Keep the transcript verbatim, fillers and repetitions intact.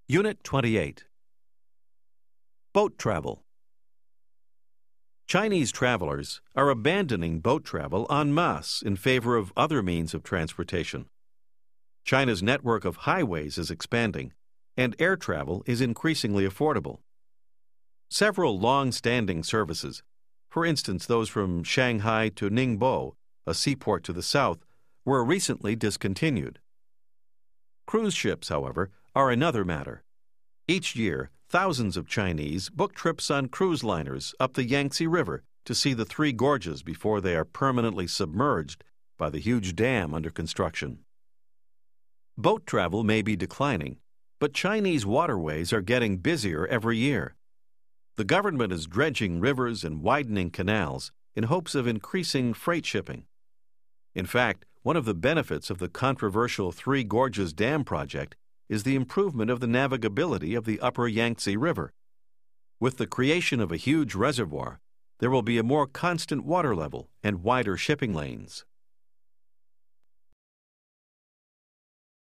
Unit twenty-eight. Boat travel. Chinese travelers are abandoning boat travel en masse in favor of other means of transportation. China's network of highways is expanding, and air travel is increasingly affordable. Several long-standing services, for instance those from Shanghai to Ningbo, a seaport to the south, were recently discontinued. Cruise ships, however, are another matter. Each year, thousands of Chinese book trips on cruise liners up the Yangtze River to see the Three Gorges before they are permanently submerged by the huge dam under construction. Boat travel may be declining, but Chinese waterways are getting busier every year. The government is dredging rivers and widening canals in hopes of increasing freight shipping. In fact, one of the benefits of the controversial Three Gorges Dam project is the improvement of the navigability of the upper Yangtze River. With the creation of a huge reservoir, there will be a more constant water level and wider shipping lanes.